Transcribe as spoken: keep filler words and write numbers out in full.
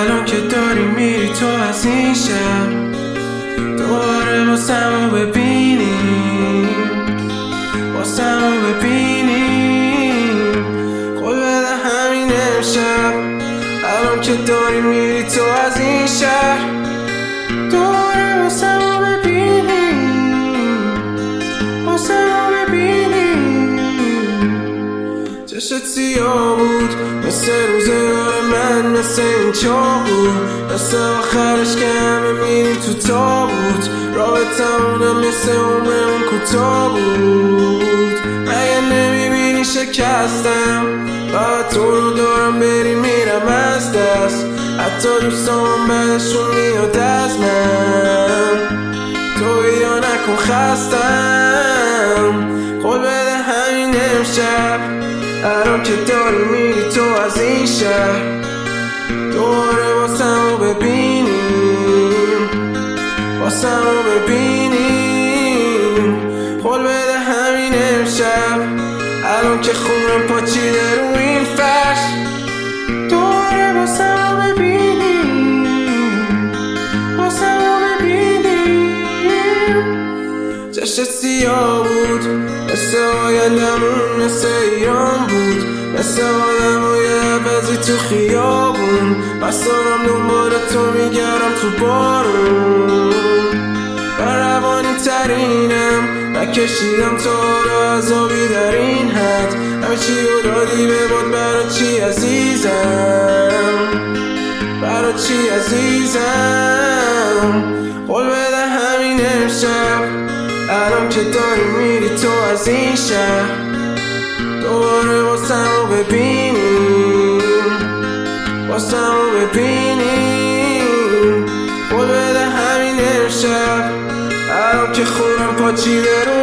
الان که داری میری تو از این شهر، دوباره واسمو ببینیم، واسمو ببینیم. قول بده همین امشب، الان که داری میری تو از این شهر، دوباره واسمو ببینیم، واسمو ببینیم. چشت سیاه بود مثل روزگار من، مثل این چاقو، مثل آخرش که همه میریم تو تابوت. رابطمونم مثل عمرمون کوتاه بود. مگه نمیبینی شکستم، فقط تو رو دارم بری میرم از دست. حتی دوستام بعدشون میاد از من، تو یا نکن خستم. قول بده همین امشب، الان که داری میری تو از این شهر، دوباره واسمو ببینیم، واسمو ببینیم. قول بده همین امشب، الان که خونم پاچیده رو این فرش، دوباره واسمو ببینیم، واسمو ببینیم. چشت سیاه بود مثل آیندمون، مثل ایران بود، مثل آدم های عوضی تو خیابون. بس دارم دنبال تو میگردم تو بارون، من روانی ترینم، نکشیدم تا حالا عذابی در این حد. همه چی رو دادی به باد، برا چی عزیزم، برا چی عزیزم. قول بده همین امشب، الان که داری میری تو از این شهر، دوباره واسمو ببینیم، واسمو ببینیم. قول بده همین امشب، الان که خونم پاچیده رو